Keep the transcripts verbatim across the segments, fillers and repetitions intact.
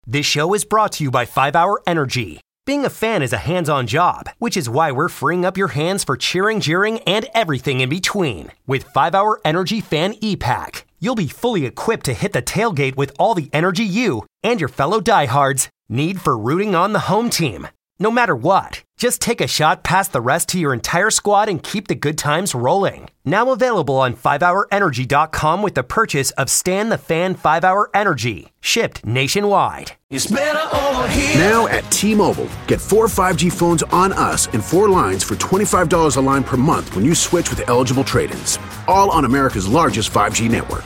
This show is brought to you by five hour Energy. Being a fan is a hands-on job, which is why we're freeing up your hands for cheering, jeering, and everything in between. With five hour Energy Fan E-Pack, you'll be fully equipped to hit the tailgate with all the energy you and your fellow diehards need for rooting on the home team. No matter what, just take a shot past the rest to your entire squad and keep the good times rolling. Now available on five hour energy dot com with the purchase of Stan the Fan five hour Energy, shipped nationwide. It's better over here. Now at T-Mobile, get four five G phones on us and four lines for twenty-five dollars a line per month when you switch with eligible trade-ins. All on America's largest five G network.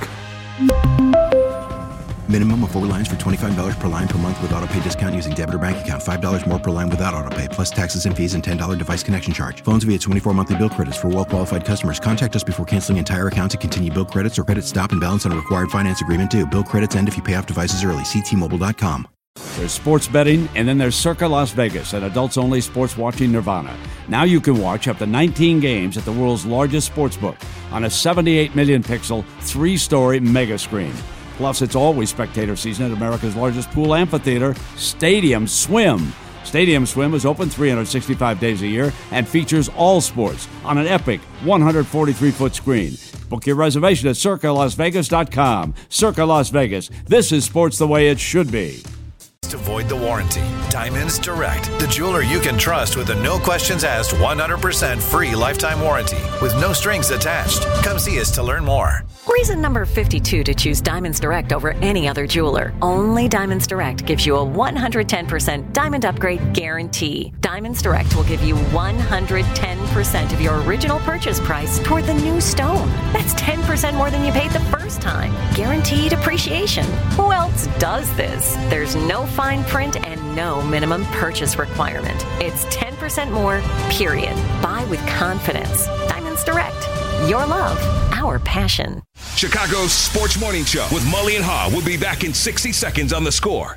Minimum of four lines for twenty-five dollars per line per month with autopay discount using debit or bank account. five dollars more per line without autopay, plus taxes and fees and ten dollars device connection charge. Phones via twenty-four monthly bill credits for well-qualified customers. Contact us before canceling entire account to continue bill credits or credit stop and balance on a required finance agreement due. Bill credits end if you pay off devices early. See T Mobile dot com. There's sports betting, and then there's Circa Las Vegas, an adults-only sports watching nirvana. Now you can watch up to nineteen games at the world's largest sportsbook on a seventy-eight million pixel, three-story mega screen. Plus, it's always spectator season at America's largest pool amphitheater, Stadium Swim. Stadium Swim is open three hundred sixty-five days a year and features all sports on an epic one hundred forty-three foot screen. Book your reservation at circa las vegas dot com. Circa Las Vegas. This is sports the way it should be. To void the warranty. Diamonds Direct, the jeweler you can trust with a no questions asked one hundred percent free lifetime warranty with no strings attached. Come see us to learn more. Reason number fifty-two to choose Diamonds Direct over any other jeweler. Only Diamonds Direct gives you a one hundred ten percent diamond upgrade guarantee. Diamonds Direct will give you one hundred ten percent of your original purchase price toward the new stone. That's ten percent more than you paid the first time. Guaranteed appreciation. Who else does this? There's no fine print and no minimum purchase requirement. It's ten percent more, period. Buy with confidence. Diamonds Direct. Your love, our passion. Chicago's Sports Morning Show with Mully and Haw will be back in sixty seconds on The Score.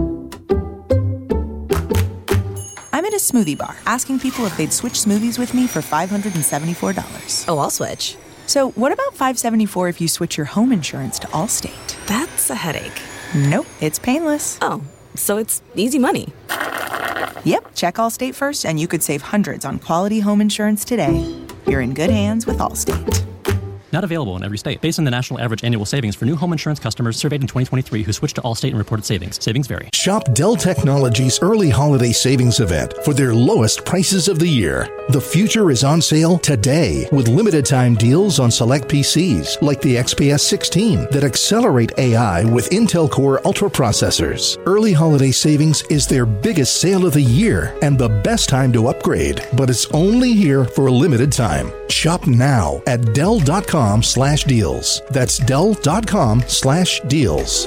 I'm at a smoothie bar asking people if they'd switch smoothies with me for five hundred seventy-four dollars. Oh, I'll switch. So what about five hundred seventy-four dollars if you switch your home insurance to Allstate? That's a headache. Nope, it's painless. Oh, so it's easy money. Yep, check Allstate first and you could save hundreds on quality home insurance today. You're in good hands with Allstate. Not available in every state. Based on the national average annual savings for new home insurance customers surveyed in twenty twenty-three who switched to Allstate and reported savings. Savings vary. Shop Dell Technologies' early holiday savings event for their lowest prices of the year. The future is on sale today with limited time deals on select P Cs like the X P S sixteen that accelerate A I with Intel Core Ultra processors. Early holiday savings is their biggest sale of the year and the best time to upgrade, but it's only here for a limited time. Shop now at Dell dot com slash deals. That's Dell dot com slash deals.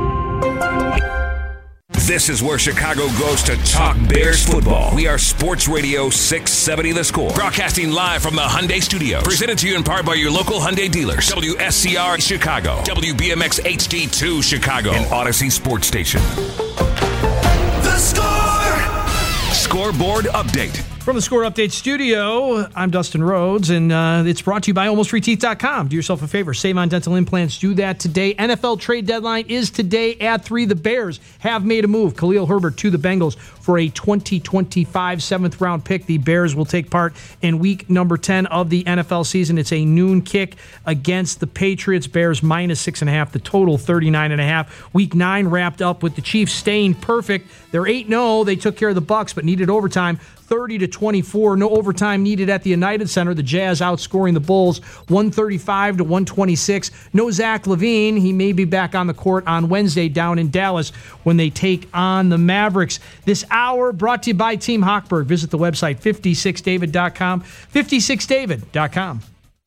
This is where Chicago goes to talk Bears football. We are Sports Radio six seventy The Score. Broadcasting live from the Hyundai Studios. Presented to you in part by your local Hyundai dealers. W S C R Chicago. W B M X H D two Chicago. And Odyssey Sports Station. The Score! Scoreboard update. From the Score Update studio, I'm Dustin Rhodes, and uh, it's brought to you by almost free teeth dot com. Do yourself a favor. Save on dental implants. Do that today. N F L trade deadline is today at three. The Bears have made a move. Khalil Herbert to the Bengals for a twenty twenty-five seventh round pick. The Bears will take part in week number ten of the N F L season. It's a noon kick against the Patriots. Bears minus six and a half. The total thirty-nine and a half. Week nine wrapped up with the Chiefs staying perfect. They're eight and oh. They took care of the Bucs, but needed overtime. thirty to twenty-four. No overtime needed at the United Center. The Jazz outscoring the Bulls one thirty-five to one twenty-six. No Zach LaVine. He may be back on the court on Wednesday down in Dallas when they take on the Mavericks. This hour brought to you by Team Hochberg. Visit the website fifty-six david dot com. fifty-six david dot com.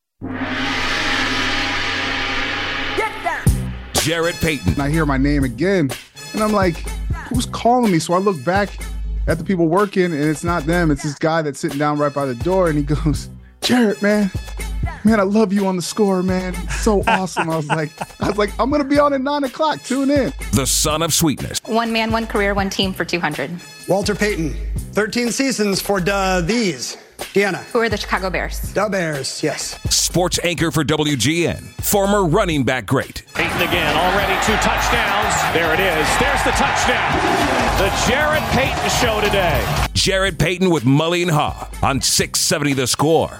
Jarrett Payton. I hear my name again, and I'm like, who's calling me? So I look back at the people working, and it's not them. It's this guy that's sitting down right by the door, and he goes, Jarrett, man, man, I love you on The Score, man. It's so awesome. I was like, I was like, I'm going to be on at nine o'clock. Tune in. The son of sweetness. One man, one career, one team for two hundred. Walter Payton, thirteen seasons for uh, these. Deanna. Who are the Chicago Bears? The Bears, yes. Sports anchor for W G N, former running back great. Peyton again, already two touchdowns. There it is. There's the touchdown. The Jarrett Payton Show today. Jarrett Payton with Mully and Haw on six seventy The Score.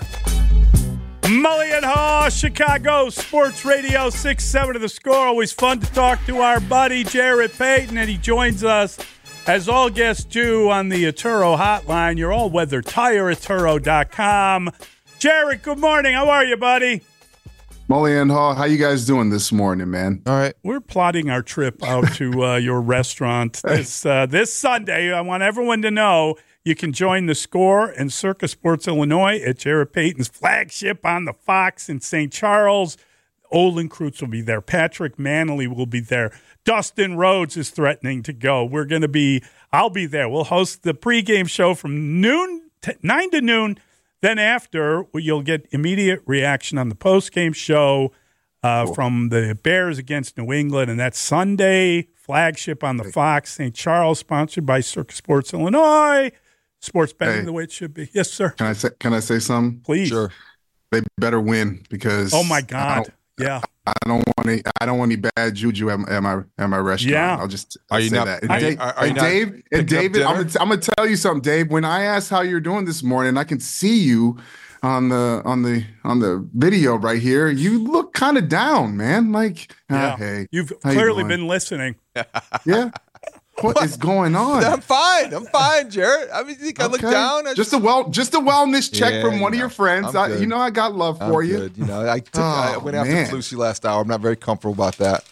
Mully and Haw, Chicago Sports Radio six seventy The Score. Always fun to talk to our buddy Jarrett Payton, and he joins us as all guests do on the Atturo hotline. Your all-weather tire, Atturo dot com. Jarrett, good morning. How are you, buddy? Mully and Haw, how you guys doing this morning, man? All right. We're plotting our trip out to uh, your restaurant this uh, this Sunday. I want everyone to know you can join the Score and Circa Sports Illinois at Jarrett Payton's flagship on the Fox in Saint Charles. Olin Kreutz will be there. Patrick Manley will be there. Dustin Rhodes is threatening to go. We're going to be, I'll be there. We'll host the pregame show from noon, to nine to noon. Then after, you'll get immediate reaction on the postgame show uh, cool. from the Bears against New England. And that's Sunday, flagship on the Fox, Saint Charles, sponsored by Circa Sports Illinois. Sports betting hey, the way it should be. Yes, sir. Can I say, can I say something? Please. Sure. They better win because. Oh, my God. Yeah, I don't want any. I don't want any bad juju at, at my at my restaurant. Yeah, I'll just are you say not, that. And are Dave, you, are, are and Dave, and David, I'm gonna, I'm gonna tell you something, Dave. When I asked how you're doing this morning, I can see you on the on the on the video right here. You look kind of down, man. Like, yeah. ah, hey, you've how clearly you been listening. Yeah. What, what is going on? I'm fine. I'm fine, Jarrett. I mean, you think okay. I look down? I just, just a well, just a wellness check yeah, from one you know, of your friends. I, you know, I got love I'm for you. Good. You know, I took. Oh, I went after man. Flusy last hour. I'm not very comfortable about that.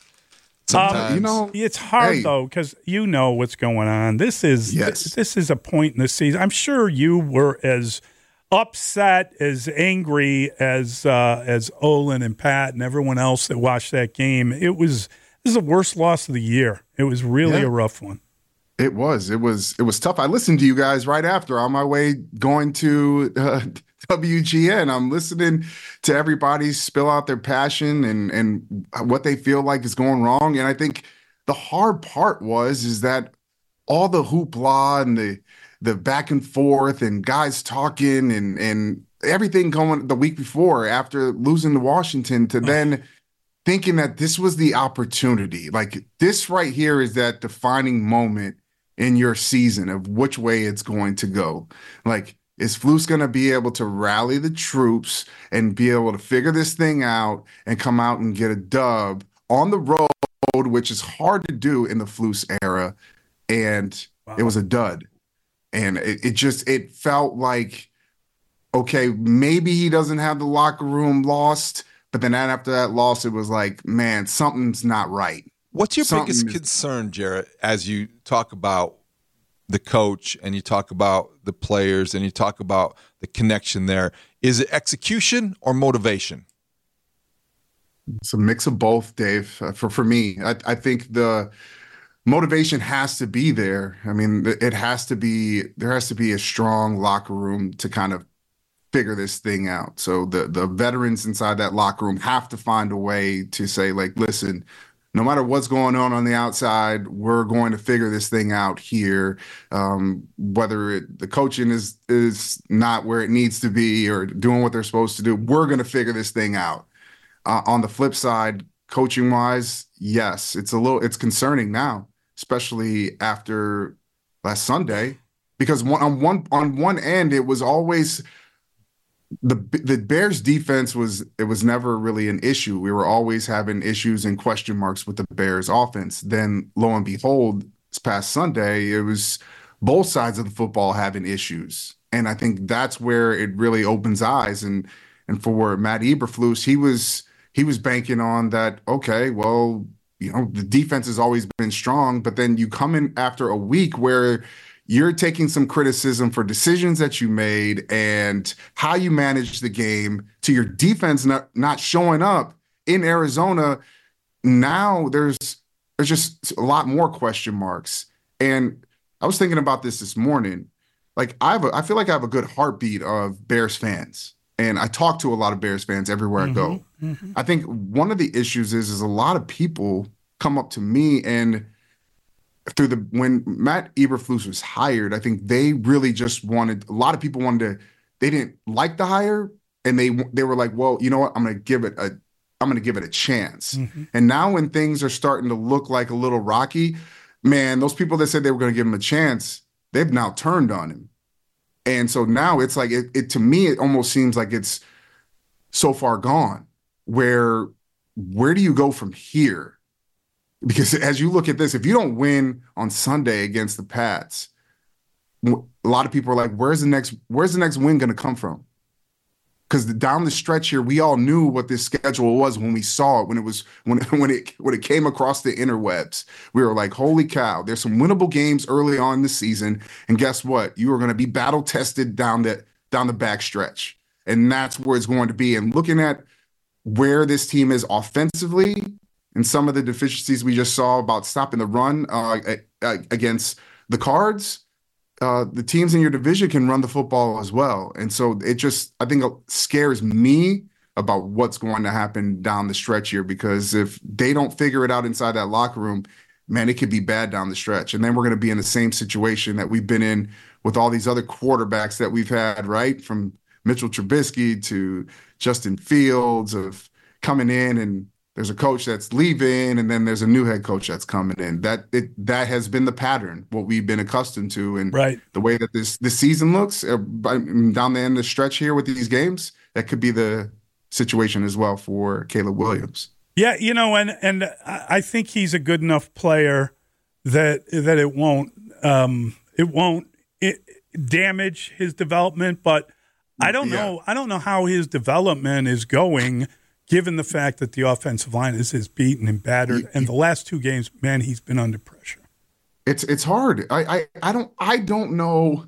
Um, you know, it's hard hey. though because you know what's going on. This is yes. this, this is a point in the season. I'm sure you were as upset, as angry as uh, as Olin and Pat and everyone else that watched that game. It was this is the worst loss of the year. It was really yeah. a rough one. It was. It was. It was tough. I listened to you guys right after on my way going to uh, W G N. I'm listening to everybody spill out their passion and and what they feel like is going wrong. And I think the hard part was is that all the hoopla and the the back and forth and guys talking and and everything going the week before after losing to Washington to then thinking that this was the opportunity. Like this right here is that defining moment in your season of which way it's going to go. Like, is Flus going to be able to rally the troops and be able to figure this thing out and come out and get a dub on the road, which is hard to do in the Flus era? And wow. It was a dud. And it, it just, it felt like, okay, maybe he doesn't have the locker room lost, but then after that loss, it was like, man, something's not right. What's your Something biggest is- concern, Jarrett, as you talk about the coach and you talk about the players and you talk about the connection there? Is it execution or motivation? It's a mix of both, Dave. Uh, for for me, I, I think the motivation has to be there. I mean, it has to be. There has to be a strong locker room to kind of figure this thing out. So the the veterans inside that locker room have to find a way to say, like, listen, no matter what's going on on the outside, we're going to figure this thing out here. Um, whether it, the coaching is is not where it needs to be or doing what they're supposed to do, we're going to figure this thing out. Uh, on the flip side, coaching wise, yes, it's a little it's concerning now, especially after last Sunday, because one, on one on one end it was always. The the Bears defense was it was never really an issue. We were always having issues and question marks with the Bears offense. Then lo and behold, this past Sunday, it was both sides of the football having issues. And I think that's where it really opens eyes. And and for Matt Eberflus, he was he was banking on that, okay, well, you know, the defense has always been strong, but then you come in after a week where you're taking some criticism for decisions that you made and how you managed the game to your defense not, not showing up in Arizona. Now there's there's just a lot more question marks. And I was thinking about this this morning. Like I have a, I feel like I have a good heartbeat of Bears fans. And I talk to a lot of Bears fans everywhere mm-hmm, I go. Mm-hmm. I think one of the issues is, is a lot of people come up to me and through the when Matt Eberflus was hired, I think they really just wanted a lot of people wanted to they didn't like the hire, and they they were like, well, you know what? I'm going to give it a I'm going to give it a chance. Mm-hmm. And now when things are starting to look like a little rocky, man, those people that said they were going to give him a chance, they've now turned on him. And so now it's like, it, it to me, it almost seems like it's so far gone. Where, where do you go from here? Because as you look at this, if you don't win on Sunday against the Pats, a lot of people are like, where's the next, where's the next win going to come from? Because down the stretch here, we all knew what this schedule was when we saw it, when it was when when it when it came across the interwebs. We were like, "Holy cow!" There's some winnable games early on in the season, and guess what? You are going to be battle tested down the down the back stretch, and that's where it's going to be. And looking at where this team is offensively, and some of the deficiencies we just saw about stopping the run uh, against the Cards. Uh, the teams in your division can run the football as well. And so it just, I think, it scares me about what's going to happen down the stretch here, because if they don't figure it out inside that locker room, man, it could be bad down the stretch. And then we're going to be in the same situation that we've been in with all these other quarterbacks that we've had, right? From Mitchell Trubisky to Justin Fields, of coming in and there's a coach that's leaving, and then there's a new head coach that's coming in. That it, that has been the pattern, what we've been accustomed to, and right. the way that this this season looks uh, down the end of the stretch here with these games, that could be the situation as well for Caleb Williams. Yeah, you know, and and I think he's a good enough player that that it won't um, it won't it damage his development. But I don't Yeah. know. I don't know how his development is going, given the fact that the offensive line is as beaten and battered, and the last two games, man, he's been under pressure. It's it's hard. I, I I don't I don't know.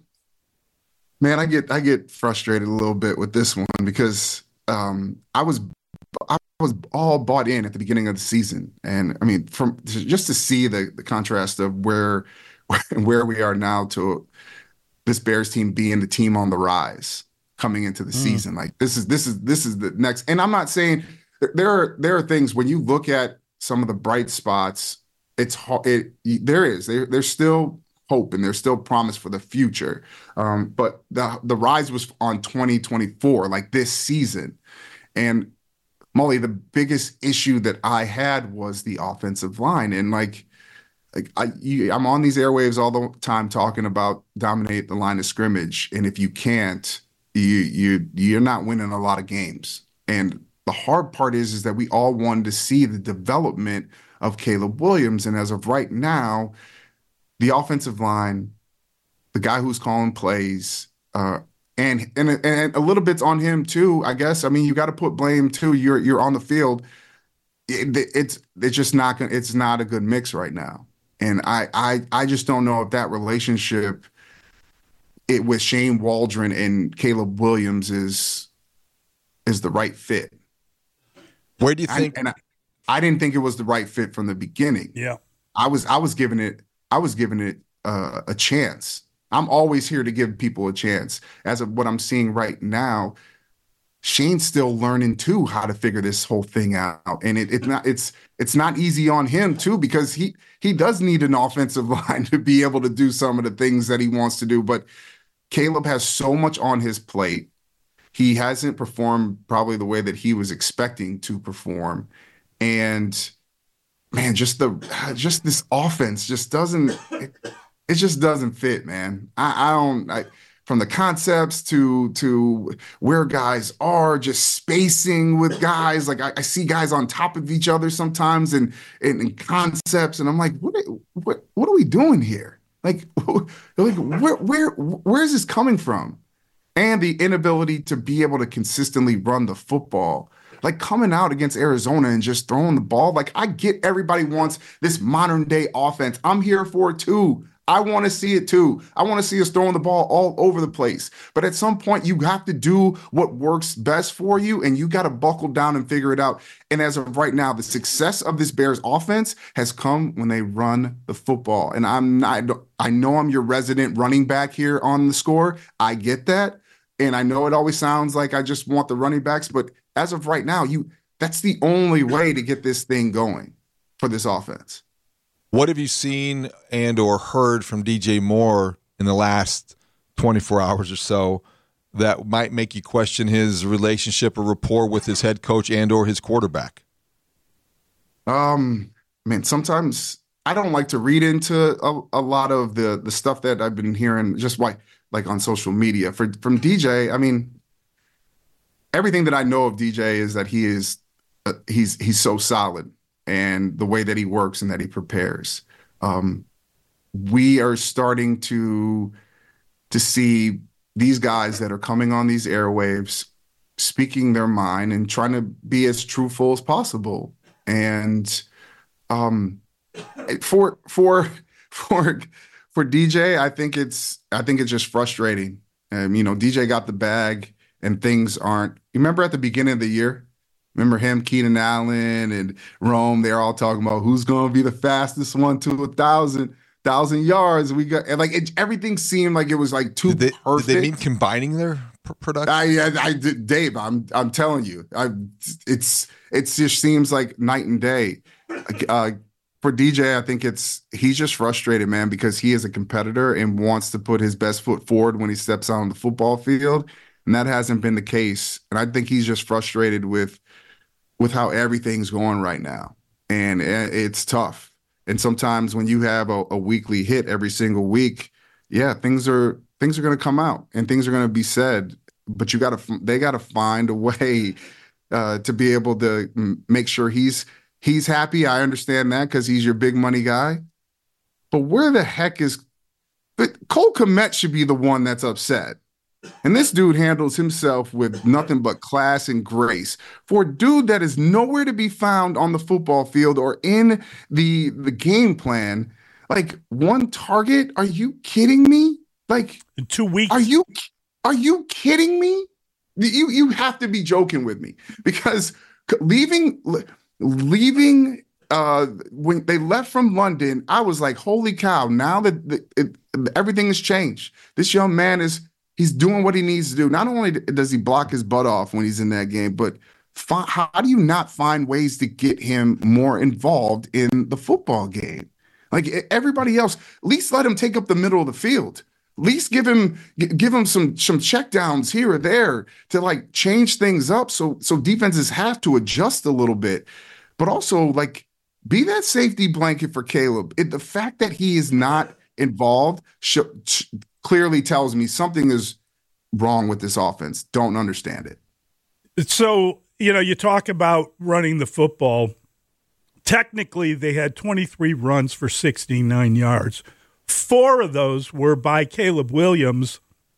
Man, I get I get frustrated a little bit with this one because um, I was I was all bought in at the beginning of the season, and I mean, from just to see the the contrast of where where we are now to this Bears team being the team on the rise coming into the mm. season. Like this is this is this is the next. And I'm not saying there are there are things when you look at some of the bright spots. It's it there is there, there's still hope and there's still promise for the future. Um, but the the rise was on twenty twenty-four, like this season. And Molly, the biggest issue that I had was the offensive line, and like. Like I, you, I'm on these airwaves all the time talking about dominate the line of scrimmage, and if you can't, you you you're not winning a lot of games. And the hard part is is that we all wanted to see the development of Caleb Williams, and as of right now, the offensive line, the guy who's calling plays, uh, and and and a little bit's on him too, I guess. I mean, you got to put blame too. You're you're on the field. It, it's it's just not gonna, it's not a good mix right now. And I, I I just don't know if that relationship it with Shane Waldron and Caleb Williams is is the right fit. Where do you think? I, and I, I didn't think it was the right fit from the beginning. Yeah, I was I was giving it I was giving it uh, a chance. I'm always here to give people a chance. As of what I'm seeing right now, Shane's still learning too how to figure this whole thing out, and it, it's not it's it's not easy on him too, because he he does need an offensive line to be able to do some of the things that he wants to do. But Caleb has so much on his plate. He hasn't performed probably the way that he was expecting to perform, and man, just the just this offense just doesn't it, it just doesn't fit, man. I, I don't. I, From the concepts to to where guys are, just spacing with guys. Like I, I see guys on top of each other sometimes, and and, and concepts, and I'm like, what what what are we doing here? Like, like where where where is this coming from? And the inability to be able to consistently run the football. Like coming out against Arizona and just throwing the ball. Like I get everybody wants this modern day offense. I'm here for it too. I want to see it too. I want to see us throwing the ball all over the place. But at some point, you have to do what works best for you, and you got to buckle down and figure it out. And as of right now, the success of this Bears offense has come when they run the football. And I'm not, I know I'm your resident running back here on the score. I get that. And I know it always sounds like I just want the running backs, but as of right now, you that's the only way to get this thing going for this offense. What have you seen and or heard from D J Moore in the last twenty-four hours or so that might make you question his relationship or rapport with his head coach and or his quarterback? Um, man, sometimes I don't like to read into a, a lot of the the stuff that I've been hearing just like like on social media. For from D J, I mean, everything that I know of D J is that he is uh, he's he's so solid, and the way that he works and that he prepares. Um, we are starting to to see these guys that are coming on these airwaves speaking their mind and trying to be as truthful as possible. And um, for for for for D J, I think it's I think it's just frustrating. Um, you know, D J got the bag and things aren't. You remember at the beginning of the year? Remember him, Keenan Allen, and Rome? They're all talking about who's going to be the fastest one to a thousand thousand yards. We got and like it, everything seemed like it was like too did they, perfect. Did they mean combining their pr- production? I, I, I, Dave, I'm I'm telling you, I, it's it just seems like night and day. Uh, for D J, I think it's he's just frustrated, man, because he is a competitor and wants to put his best foot forward when he steps out on the football field, and that hasn't been the case. And I think he's just frustrated with with how everything's going right now, and it's tough. And sometimes when you have a, a weekly hit every single week, yeah, things are things are going to come out and things are going to be said. But you got to they got to find a way uh, to be able to make sure he's he's happy. I understand that because he's your big money guy. But where the heck is but Cole Kmet should be the one that's upset. And this dude handles himself with nothing but class and grace. For a dude that is nowhere to be found on the football field or in the the game plan, like one target, are you kidding me? Like in two weeks. Are you are you kidding me? You you have to be joking with me because leaving leaving uh, when they left from London, I was like, holy cow! Now that the, it, everything has changed, this young man is. He's doing what he needs to do. Not only does he block his butt off when he's in that game, but fi- how do you not find ways to get him more involved in the football game? Like everybody else, at least let him take up the middle of the field. At least give him give him some some checkdowns here or there to like change things up so so defenses have to adjust a little bit. But also like be that safety blanket for Caleb. It, the fact that he is not involved sh- sh- clearly tells me something is wrong with this offense. Don't understand it. So, you know, you talk about running the football. Technically, they had twenty-three runs for sixty-nine yards. Four of those were by Caleb Williams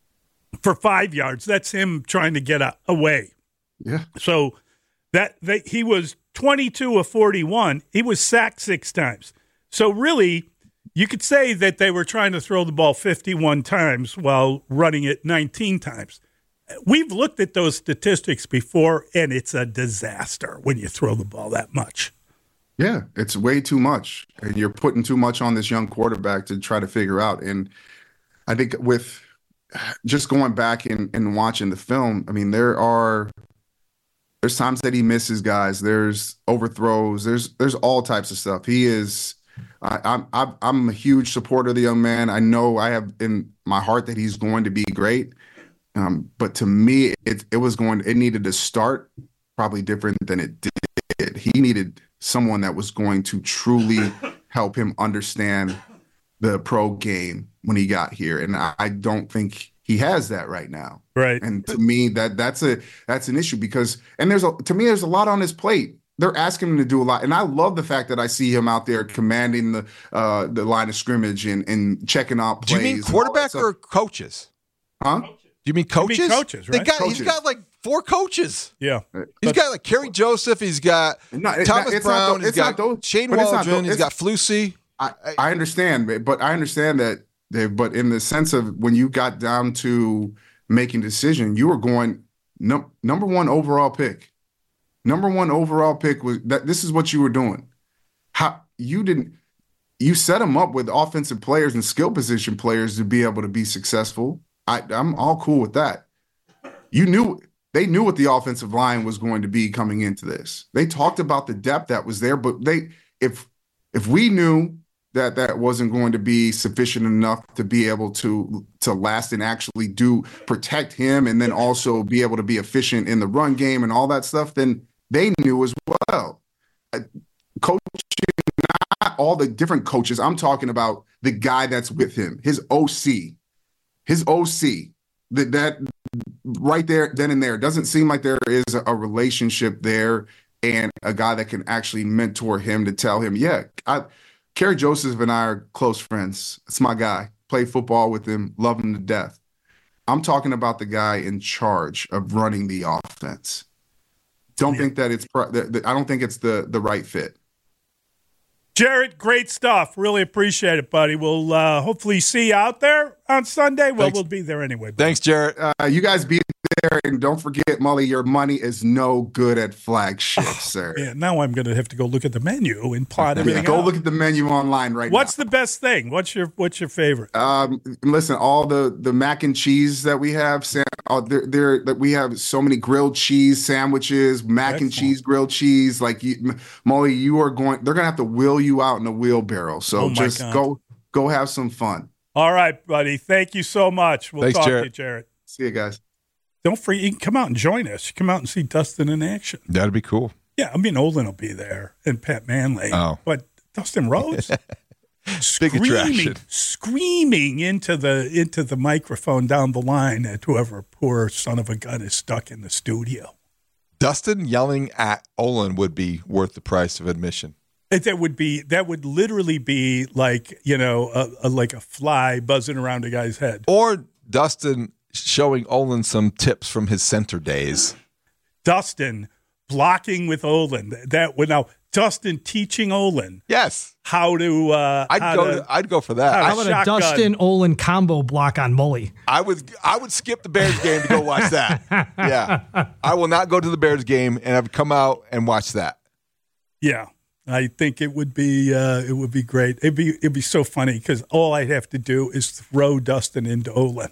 for five yards. That's him trying to get a- away. Yeah. So that, that he was twenty-two of forty-one. He was sacked six times. So really, you could say that they were trying to throw the ball fifty-one times while running it nineteen times. We've looked at those statistics before, and it's a disaster when you throw the ball that much. Yeah, it's way too much. And you're putting too much on this young quarterback to try to figure out. And I think with just going back and, and watching the film, I mean, there are there's times that he misses guys. There's overthrows. There's there's all types of stuff. He is I, I'm I'm I'm a huge supporter of the young man. I know I have in my heart that he's going to be great, um, but to me, it it was going. It needed to start probably different than it did. He needed someone that was going to truly help him understand the pro game when he got here, and I, I don't think he has that right now. Right. And to me, that that's a that's an issue because and there's a to me there's a lot on his plate. They're asking him to do a lot, and I love the fact that I see him out there commanding the uh, the line of scrimmage and, and checking out plays. Do you mean quarterback or coaches? Huh? Do you mean coaches? You mean coaches, right? They got, Coaches. He's got like four coaches. Yeah. He's got like Kerry Joseph. He's got No, it's Thomas not- it's Brown. not tho- he's it's not got those- Shane but it's not Waldron. tho- He's got it's- Flusy. I, I understand, but I understand that, Dave, but in the sense of when you got down to making a decision, you were going num- number one overall pick. Number one overall pick was that this is what you were doing. How you didn't you set them up with offensive players and skill position players to be able to be successful. I, I'm all cool with that. You knew they knew what the offensive line was going to be coming into this. They talked about the depth that was there, but they if if we knew that that wasn't going to be sufficient enough to be able to to last and actually do protect him, and then also be able to be efficient in the run game and all that stuff, then they knew as well. Uh, coaching, not all the different coaches. I'm talking about the guy that's with him, his O C, his O C. That that right there, then and there, doesn't seem like there is a, a relationship there, and a guy that can actually mentor him to tell him, yeah, I. Kerry Joseph and I are close friends. It's my guy. Played football with him, love him to death. I'm talking about the guy in charge of running the offense. Don't yeah. think that it's. I don't think it's the the right fit. Jarrett, great stuff. Really appreciate it, buddy. We'll uh, hopefully see you out there on Sunday. Well, Thanks. We'll be there anyway. Buddy. Thanks, Jarrett. Uh, you guys be there, and don't forget, Mully, your money is no good at Flagship, oh, sir. Yeah, now I'm going to have to go look at the menu and plot everything. Yeah, go out. look at the menu online right What's now. What's the best thing? What's your What's your favorite? Um, listen, all the the mac and cheese that we have, Sam, uh, there there that we have so many grilled cheese sandwiches, mac Excellent. and cheese, grilled cheese. Like you, Mully, you are going. They're going to have to wheel you out in a wheelbarrow. So oh just God. go go have some fun. All right, buddy. Thank you so much. We'll Thanks, talk Jarrett. to you, Jarrett. See you guys. Don't forget, you can come out and join us. Come out and see Dustin in action. That'd be cool. Yeah, I mean, Olin will be there and Pat Manley. Oh. But Dustin Rhodes, Big screaming, attraction. screaming into the into the microphone down the line at whoever poor son of a gun is stuck in the studio. Dustin yelling at Olin would be worth the price of admission. That would be that would literally be like, you know, a, a, like a fly buzzing around a guy's head. Or Dustin showing Olin some tips from his center days. Dustin blocking with Olin. That would now Dustin teaching Olin. Yes. How to uh I'd how go to, to, I'd go for that. How about a Dustin Olin combo block on Mully? I would I would skip the Bears game to go watch that. Yeah. I will not go to the Bears game, and I've come out and watch that. Yeah. I think it would be uh, it would be great. It'd be it'd be so funny because all I'd have to do is throw Dustin into Olin,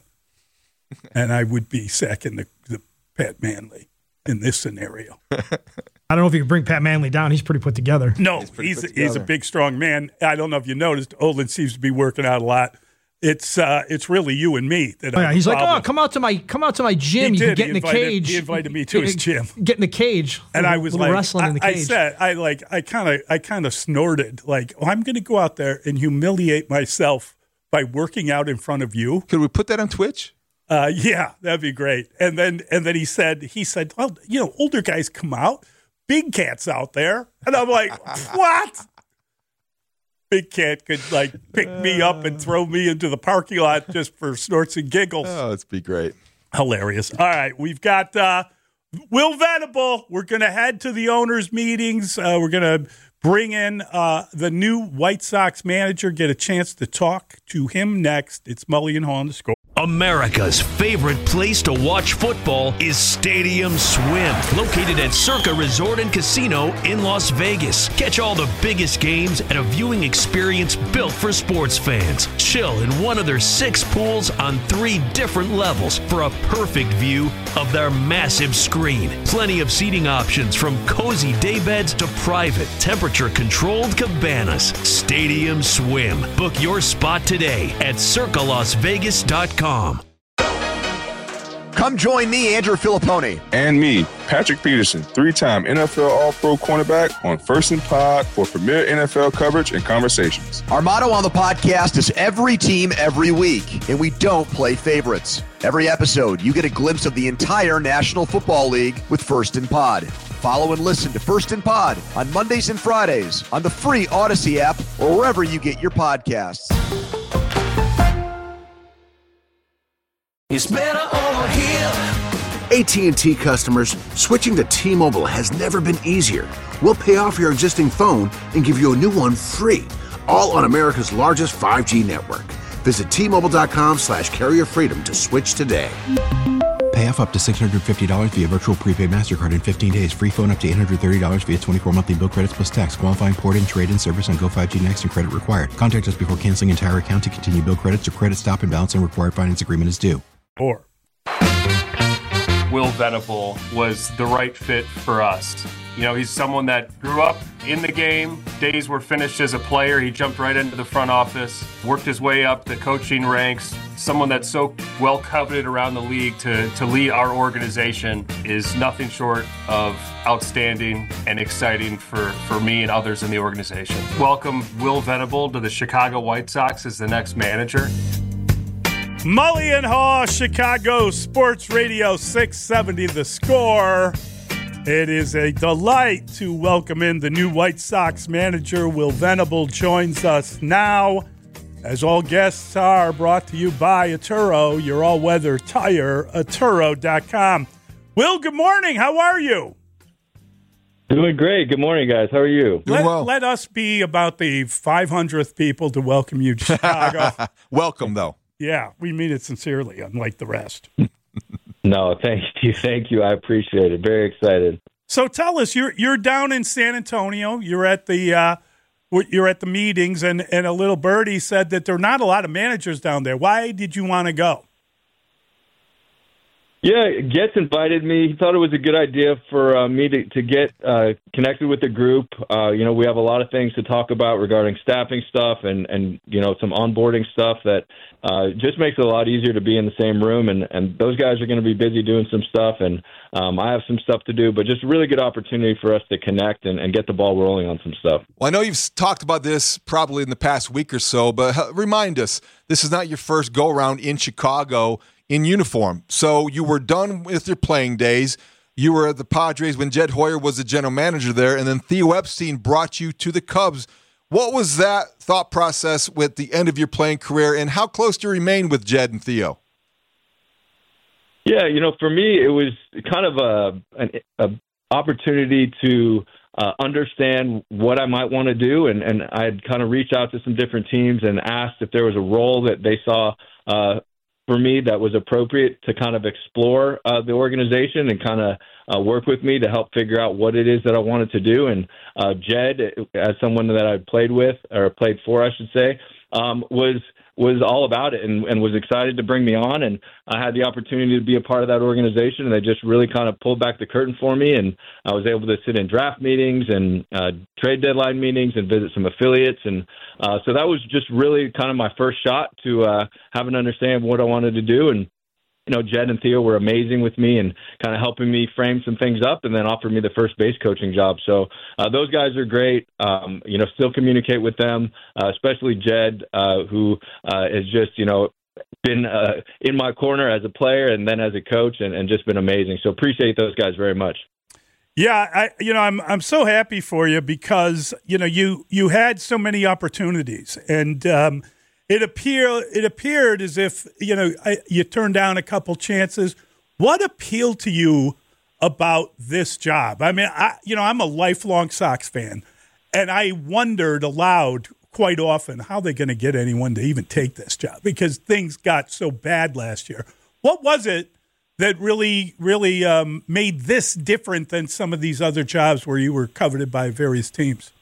and I would be sacking the, the Pat Manley in this scenario. I don't know if you can bring Pat Manley down. He's pretty put together. No, he's he's, he's a big, strong man. I don't know if you noticed, Olin seems to be working out a lot. It's uh, it's really you and me that. Oh, yeah. He's like, oh, come out to my come out to my gym. He you did. can get he in the invited, cage. He invited me to his gym. Get in the cage. And little, I was little like, wrestling I, in the cage. I said, I like, I kind of, I kind of snorted, like, oh, I'm going to go out there and humiliate myself by working out in front of you. Could we put that on Twitch? Uh, yeah, that'd be great. And then, and then he said, he said, well, you know, older guys come out, big cats out there, and I'm like, what? Big Cat could like pick me up and throw me into the parking lot just for snorts and giggles. Oh, that'd be great. Hilarious. All right, we've got uh, Will Venable. We're going to head to the owners' meetings. Uh, we're going to bring in uh, the new White Sox manager, get a chance to talk to him next. It's Mully and Haw on the Score. America's favorite place to watch football is Stadium Swim, located at Circa Resort and Casino in Las Vegas. Catch all the biggest games at a viewing experience built for sports fans. Chill in one of their six pools on three different levels for a perfect view of their massive screen. Plenty of seating options from cozy daybeds to private, temperature-controlled cabanas. Stadium Swim. Book your spot today at circa las vegas dot com. Come join me, Andrew Filippone. And me, Patrick Peterson, three-time N F L All-Pro cornerback on First and Pod for premier N F L coverage and conversations. Our motto on the podcast is every team, every week, and we don't play favorites. Every episode, you get a glimpse of the entire National Football League with First and Pod. Follow and listen to First and Pod on Mondays and Fridays on the free Odyssey app or wherever you get your podcasts. It's better over here. A T and T customers, switching to T-Mobile has never been easier. We'll pay off your existing phone and give you a new one free, all on America's largest five G network. Visit T-Mobile.com slash carrier freedom to switch today. Pay off up to six hundred fifty dollars via virtual prepaid MasterCard in fifteen days. Free phone up to eight hundred thirty dollars via twenty-four monthly bill credits plus tax. Qualifying port-in, trade-in service on Go five G Next and credit required. Contact us before canceling entire account to continue bill credits or credit stop and balance and required finance agreement is due. Or Will Venable was the right fit for us. You know, he's someone that grew up in the game. Days were finished as a player. He jumped right into the front office, worked his way up the coaching ranks. Someone that's so well coveted around the league to, to lead our organization is nothing short of outstanding and exciting for, for me and others in the organization. Welcome Will Venable to the Chicago White Sox as the next manager. Mully and Haw, Chicago Sports Radio six seventy The Score. It is a delight to welcome in the new White Sox manager. Will Venable joins us now. As all guests are brought to you by Atturo, your all-weather tire, Atturo dot com. Will, good morning. How are you? Doing great. Good morning, guys. How are you? Let, well. let us be about the five hundredth people to welcome you to Chicago. Welcome, though. Yeah, we mean it sincerely, unlike the rest. No, thank you. Thank you. I appreciate it. Very excited. So tell us, you're you're down in San Antonio. You're at the uh, you're at the meetings, and, and a little birdie said that there are not a lot of managers down there. Why did you want to go? Yeah, Getz invited me. He thought it was a good idea for uh, me to, to get uh, connected with the group. Uh, you know, we have a lot of things to talk about regarding staffing stuff and, and you know, some onboarding stuff that uh, just makes it a lot easier to be in the same room. And, and those guys are going to be busy doing some stuff, and um, I have some stuff to do. But just a really good opportunity for us to connect and, and get the ball rolling on some stuff. Well, I know you've talked about this probably in the past week or so, but remind us, this is not your first go-around in Chicago in uniform. So you were done with your playing days. You were at the Padres when Jed Hoyer was the general manager there, and then Theo Epstein brought you to the Cubs. What was that thought process with the end of your playing career, and how close do you remain with Jed and Theo? Yeah, you know, for me, it was kind of a an a opportunity to uh, understand what I might want to do, and, and I'd kind of reached out to some different teams and asked if there was a role that they saw uh, for me that was appropriate to kind of explore uh, the organization and kind of uh, work with me to help figure out what it is that I wanted to do. And uh, Jed, as someone that I played with, or played for, I should say, um, was was all about it and, and was excited to bring me on. And I had the opportunity to be a part of that organization, and they just really kind of pulled back the curtain for me. And I was able to sit in draft meetings and uh, trade deadline meetings and visit some affiliates. And uh, so that was just really kind of my first shot to uh, have an understanding of what I wanted to do. And you know, Jed and Theo were amazing with me and kind of helping me frame some things up, and then offered me the first base coaching job. So uh, those guys are great. Um, you know, still communicate with them, uh, especially Jed, uh, who uh, has just, you know, been uh, in my corner as a player and then as a coach, and, and just been amazing. So appreciate those guys very much. Yeah, I you know, I'm I'm so happy for you because, you know, you you had so many opportunities, and um, It appeared, it appeared as if, you know, I, you turned down a couple chances. What appealed to you about this job? I mean, I, you know, I'm a lifelong Sox fan, and I wondered aloud quite often how they're going to get anyone to even take this job because things got so bad last year. What was it that really, really um, made this different than some of these other jobs where you were coveted by various teams?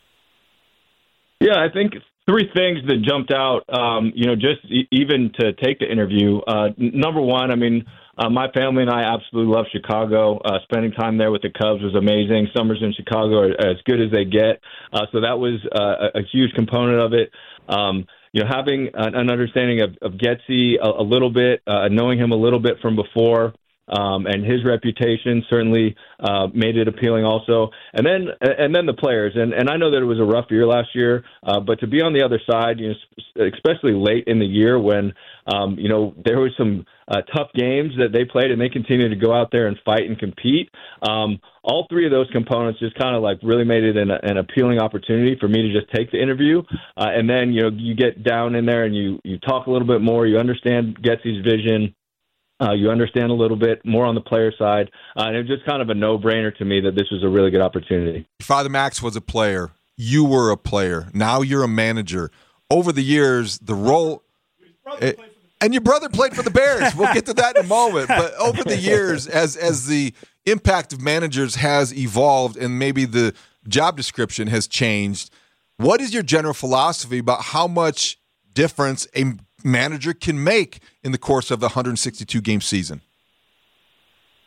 Yeah, I think three things that jumped out, um, you know, just e- even to take the interview. Uh, n- number one, I mean, uh, my family and I absolutely love Chicago. Uh, spending time there with the Cubs was amazing. Summers in Chicago are as good as they get. Uh, so that was uh, a, a huge component of it. Um, you know, having an, an understanding of, of Getsy a, a little bit, uh, knowing him a little bit from before, Um, and his reputation certainly uh, made it appealing also. And then and then the players. And, and I know that it was a rough year last year, uh, but to be on the other side, you know, especially late in the year when, um, you know, there were some uh, tough games that they played and they continued to go out there and fight and compete. Um, all three of those components just kind of like really made it an, an appealing opportunity for me to just take the interview. Uh, and then, you know, you get down in there and you, you talk a little bit more, you understand Getsy's vision. Uh, you understand a little bit more on the player side. Uh, and it was just kind of a no-brainer to me that this was a really good opportunity. Your father, Max, was a player. You were a player. Now you're a manager. Over the years, the role it, – and your brother played for the Bears. We'll get to that in a moment. But over the years, as as the impact of managers has evolved and maybe the job description has changed, what is your general philosophy about how much difference a manager can make in the course of the one hundred sixty-two game season?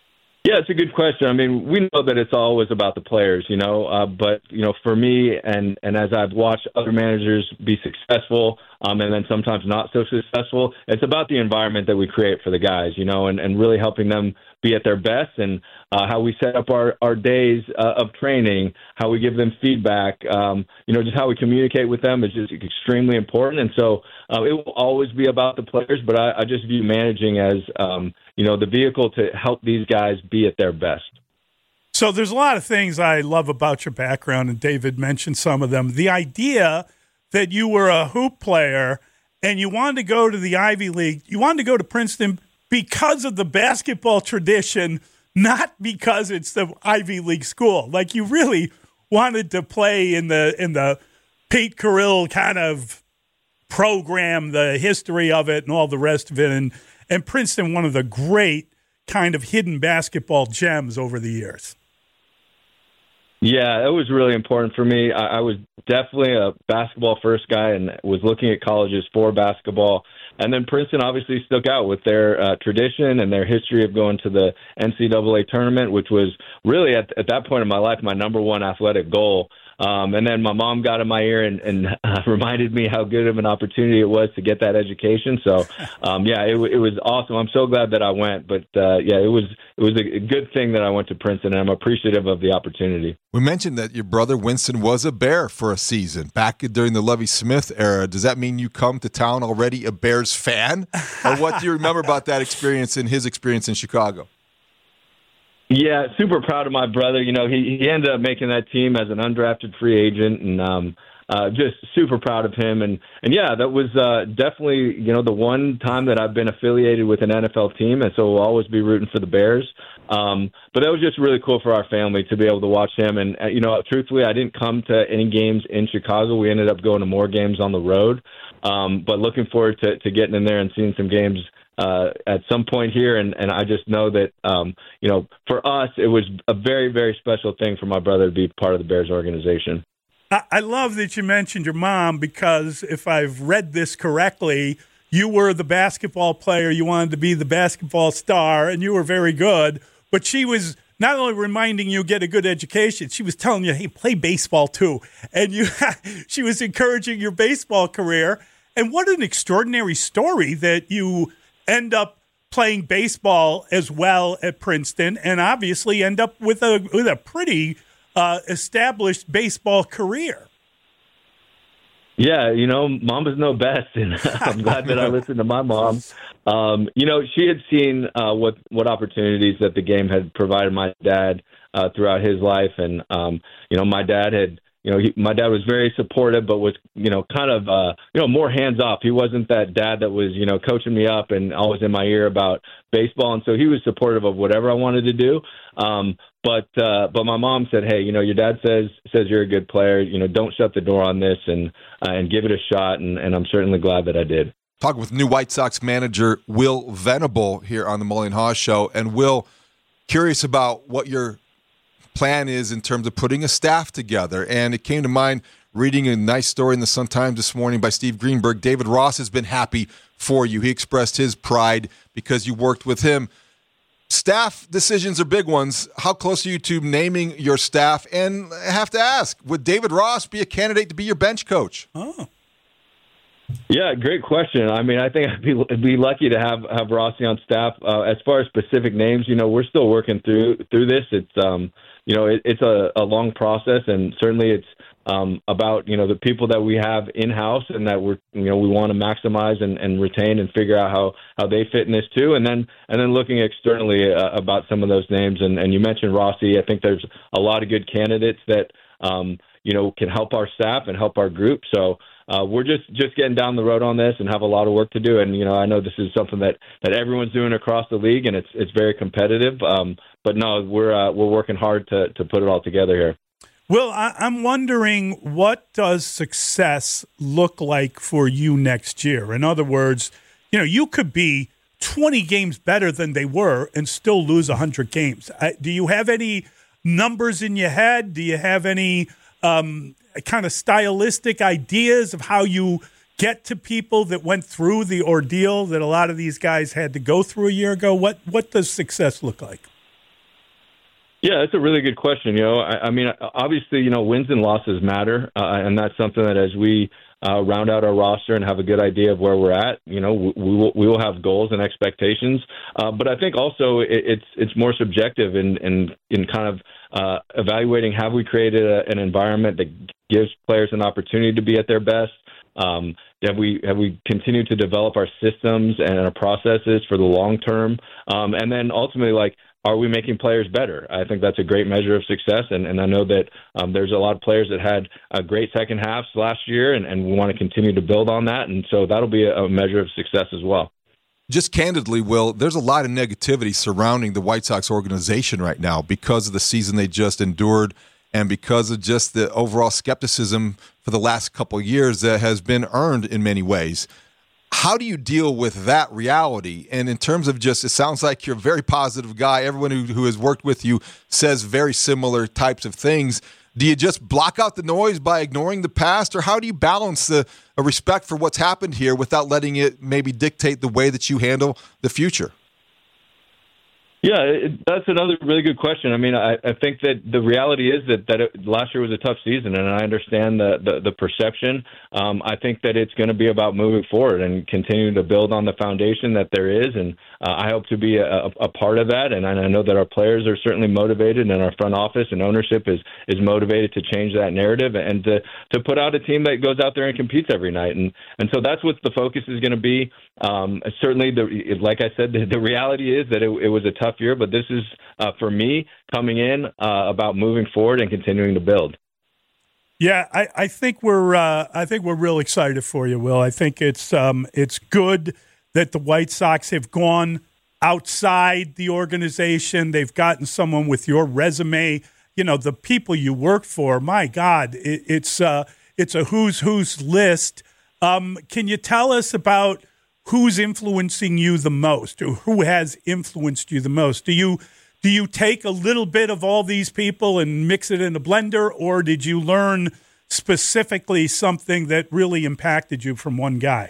Yeah, it's a good question. I mean, we know that it's always about the players, you know, uh, but, you know, for me and, and as I've watched other managers be successful um, and then sometimes not so successful, it's about the environment that we create for the guys, you know, and, and really helping them be at their best and uh, how we set up our, our days uh, of training, how we give them feedback, um, you know, just how we communicate with them is just extremely important. And so uh, it will always be about the players, but I, I just view managing as, um, you know, the vehicle to help these guys be at their best. So there's a lot of things I love about your background, and David mentioned some of them. The idea that you were a hoop player and you wanted to go to the Ivy League, you wanted to go to Princeton because of the basketball tradition, not because it's the Ivy League school. Like you really wanted to play in the in the Pete Carril kind of program, the history of it and all the rest of it. And, and Princeton, one of the great kind of hidden basketball gems over the years. Yeah, it was really important for me. I, I was definitely a basketball first guy and was looking at colleges for basketball. And then Princeton obviously stuck out with their uh, tradition and their history of going to the N C double A tournament, which was really at, at that point in my life my number one athletic goal. Um, and then my mom got in my ear and, and uh, reminded me how good of an opportunity it was to get that education. So, um, yeah, it, it was awesome. I'm so glad that I went. But, uh, yeah, it was it was a good thing that I went to Princeton, and I'm appreciative of the opportunity. We mentioned that your brother Winston was a Bear for a season back during the Lovie Smith era. Does that mean you come to town already a Bears fan? Or what do you remember about that experience and his experience in Chicago? Yeah, super proud of my brother. You know, he, he ended up making that team as an undrafted free agent, and um, uh, just super proud of him. And, and yeah, that was uh, definitely, you know, the one time that I've been affiliated with an N F L team, and so we'll always be rooting for the Bears. Um, but that was just really cool for our family to be able to watch him. And, uh, you know, truthfully, I didn't come to any games in Chicago. We ended up going to more games on the road. Um, but looking forward to, to getting in there and seeing some games Uh, at some point here, and, and I just know that, um, you know, for us, it was a very, very special thing for my brother to be part of the Bears organization. I, I love that you mentioned your mom, because if I've read this correctly, you were the basketball player, you wanted to be the basketball star, and you were very good, but she was not only reminding you get a good education, she was telling you, hey, play baseball too, and you she was encouraging your baseball career. And what an extraordinary story that you end up playing baseball as well at Princeton, and obviously end up with a with a pretty uh, established baseball career. Yeah, you know, mamas know best, and I'm glad that I listened to my mom. Um, you know, she had seen uh, what what opportunities that the game had provided my dad uh, throughout his life, and um, you know, my dad had. You know, he, my dad was very supportive, but was, you know, kind of, uh, you know, more hands off. He wasn't that dad that was, you know, coaching me up and always in my ear about baseball. And so he was supportive of whatever I wanted to do. Um, but uh, but my mom said, hey, you know, your dad says says you're a good player. You know, don't shut the door on this and uh, and give it a shot. And, and I'm certainly glad that I did. Talking with new White Sox manager Will Venable here on the Mully and Haw Show. And Will, curious about what your plan is in terms of putting a staff together. And it came to mind reading a nice story in the Sun-Times this morning by Steve Greenberg. David Ross has been happy for you. He expressed his pride because you worked with him. Staff decisions are big ones. How close are you to naming your staff? And I have to ask, would David Ross be a candidate to be your bench coach? Oh. Yeah, great question. I mean, I think I'd be, be lucky to have, have Rossi on staff. Uh, as far as specific names, you know, we're still working through through this. It's um, you know, it, it's a, a long process, and certainly it's um, about, you know, the people that we have in-house and that we're, you know, we want to maximize and, and retain and figure out how, how they fit in this too. And then and then looking externally uh, about some of those names. And, and you mentioned Rossi. I think there's a lot of good candidates that, um, you know, can help our staff and help our group. So uh, we're just, just getting down the road on this and have a lot of work to do. And, you know, I know this is something that, that everyone's doing across the league, and it's it's very competitive. Um, but no, we're uh, we're working hard to, to put it all together here. Well, I, I'm wondering, what does success look like for you next year? In other words, you know, you could be twenty games better than they were and still lose one hundred games. I, do you have any numbers in your head? Do you have any um, kind of stylistic ideas of how you get to people that went through the ordeal that a lot of these guys had to go through a year ago? What what does success look like? Yeah, that's a really good question. You know, I, I mean, obviously, you know, wins and losses matter, uh, and that's something that as we uh, round out our roster and have a good idea of where we're at, you know, we, we will we will have goals and expectations. Uh, but I think also it, it's it's more subjective in in, in kind of uh, evaluating have we created a, an environment that gives players an opportunity to be at their best. Um, have we have we continued to develop our systems and our processes for the long term, um, and then ultimately, like, are we making players better? I think that's a great measure of success, and, and I know that um, there's a lot of players that had a great second halves last year, and, and we want to continue to build on that, and so that'll be a, a measure of success as well. Just candidly, Will, there's a lot of negativity surrounding the White Sox organization right now because of the season they just endured and because of just the overall skepticism for the last couple of years that has been earned in many ways. How do you deal with that reality? And in terms of just, it sounds like you're a very positive guy. Everyone who, who has worked with you says very similar types of things. Do you just block out the noise by ignoring the past? Or how do you balance the a respect for what's happened here without letting it maybe dictate the way that you handle the future? Yeah, it, that's another really good question. I mean, I, I think that the reality is that, that it, last year was a tough season, and I understand the, the, the perception. Um, I think that it's going to be about moving forward and continuing to build on the foundation that there is, and uh, I hope to be a, a part of that, and I know that our players are certainly motivated, and our front office and ownership is is motivated to change that narrative and to, to put out a team that goes out there and competes every night. And, and so that's what the focus is going to be. Um, certainly, the, like I said, the, the reality is that it, it was a tough year, but this is, uh, for me, coming in uh, about moving forward and continuing to build. Yeah, I, I think we're uh, I think we're real excited for you, Will. I think it's um, it's good that the White Sox have gone outside the organization. They've gotten someone with your resume. You know, the people you work for. My God, it, it's uh, it's a who's who's list. Um, can you tell us about who's influencing you the most, or who has influenced you the most? Do you do you take a little bit of all these people and mix it in a blender, or did you learn specifically something that really impacted you from one guy?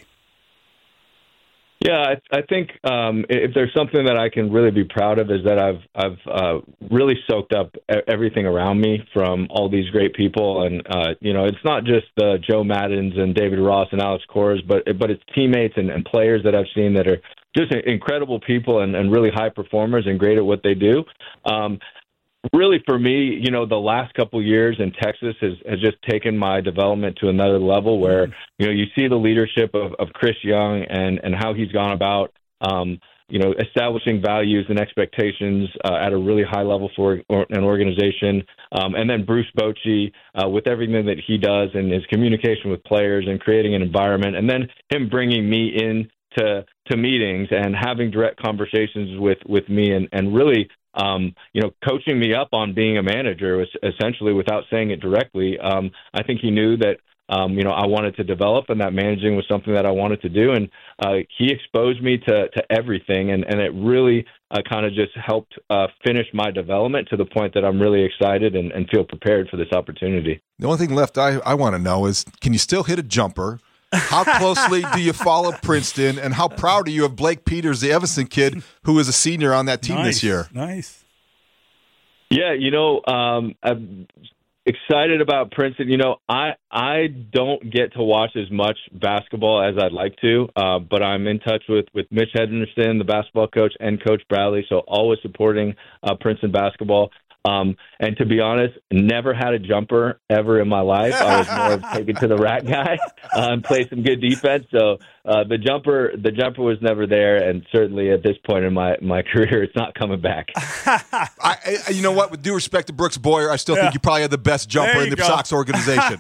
Yeah, I, I think um, if there's something that I can really be proud of is that I've I've uh, really soaked up everything around me from all these great people, and uh, you know, it's not just the Joe Maddens and David Ross and Alex Cora, but but it's teammates and, and players that I've seen that are just incredible people and, and really high performers and great at what they do. Um, Really, for me, you know, the last couple of years in Texas has, has just taken my development to another level where, you know, you see the leadership of, of Chris Young and, and how he's gone about, um, you know, establishing values and expectations uh, at a really high level for an organization. Um, and then Bruce Bochy uh, with everything that he does and his communication with players and creating an environment, and then him bringing me in to, to meetings and having direct conversations with, with me and, and really – Um, you know, coaching me up on being a manager, was essentially, without saying it directly. Um, I think he knew that, um, you know, I wanted to develop, and that managing was something that I wanted to do. And uh, he exposed me to, to everything, and, and it really uh, kind of just helped uh, finish my development to the point that I'm really excited and, and feel prepared for this opportunity. The only thing left I, I want to know is, can you still hit a jumper? How closely do you follow Princeton, and how proud are you of Blake Peters, the Evanston kid, who is a senior on that team nice, this year? Nice. Yeah, you know, um, I'm excited about Princeton. You know, I I don't get to watch as much basketball as I'd like to, uh, but I'm in touch with, with Mitch Henderson, the basketball coach, and Coach Bradley, so always supporting uh, Princeton basketball. Um, and to be honest, never had a jumper ever in my life. I was more of taken to the rack guy uh, and played some good defense. So uh, the jumper, the jumper was never there, and certainly at this point in my, my career, it's not coming back. I, I, you know what? With due respect to Brooks Boyer, I still yeah. think you probably have the best jumper in the go. Sox organization.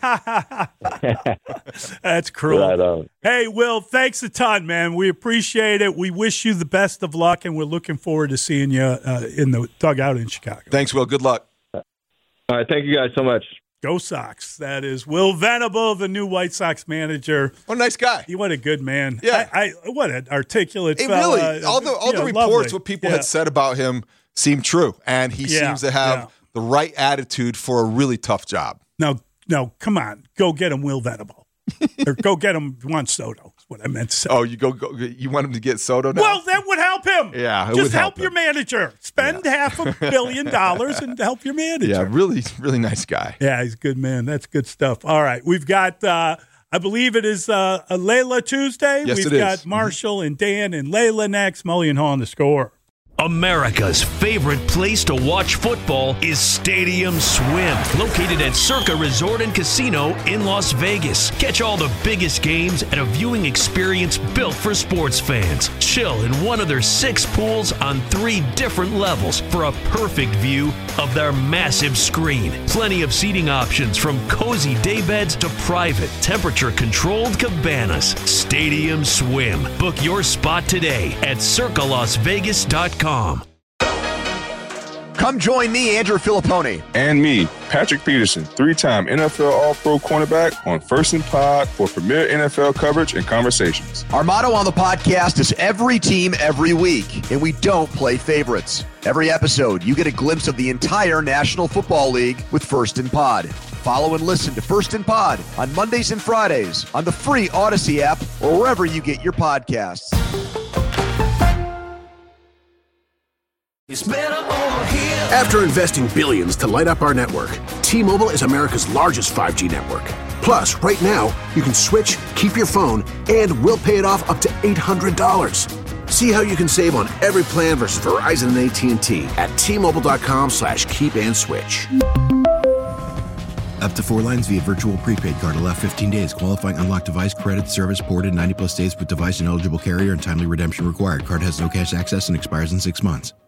That's cruel. Right hey, Will, thanks a ton, man. We appreciate it. We wish you the best of luck, and we're looking forward to seeing you uh, in the dugout in Chicago. Thanks, Will. Good luck. All right. Thank you guys so much. Go Sox. That is Will Venable, the new White Sox manager. What a nice guy. He, what a good man. Yeah. I, I, what an articulate hey, fella. Really, all the, all the know, reports, lovely. what people yeah. had said about him seemed true, and he yeah, seems to have yeah. the right attitude for a really tough job. No, no, come on. Go get him Will Venable. Or go get him Juan Soto, is what I meant to say. Oh, you go, go you want him to get Soto now? Well, that would help. help him. Yeah, it just would help, help your manager. Spend yeah. half a billion dollars and help your manager. Yeah, really, really nice guy. Yeah, he's a good man. That's good stuff. All right, we've got. Uh, I believe it is uh, a Layla Tuesday. Yes, we've it got is. Marshall and Dan and Layla next. Mully and Haw on the Score. America's favorite place to watch football is Stadium Swim, located at Circa Resort and Casino in Las Vegas. Catch all the biggest games at a viewing experience built for sports fans. Chill in one of their six pools on three different levels for a perfect view of their massive screen. Plenty of seating options from cozy daybeds to private, temperature-controlled cabanas. Stadium Swim. Book your spot today at circa las vegas dot com. Come join me, Andrew Filipponi. And me, Patrick Peterson, three-time N F L All-Pro cornerback on First and Pod for premier N F L coverage and conversations. Our motto on the podcast is every team, every week, and we don't play favorites. Every episode, you get a glimpse of the entire National Football League with First and Pod. Follow and listen to First and Pod on Mondays and Fridays on the free Odyssey app or wherever you get your podcasts. It's better over here. After investing billions to light up our network, T-Mobile is America's largest five G network. Plus, right now, you can switch, keep your phone, and we'll pay it off up to eight hundred dollars. See how you can save on every plan versus Verizon and A T and T at T-Mobile.com slash keep and switch. Up to four lines via virtual prepaid card. Allow fifteen days. Qualifying unlocked device credit service ported ninety plus days with device and eligible carrier and timely redemption required. Card has no cash access and expires in six months.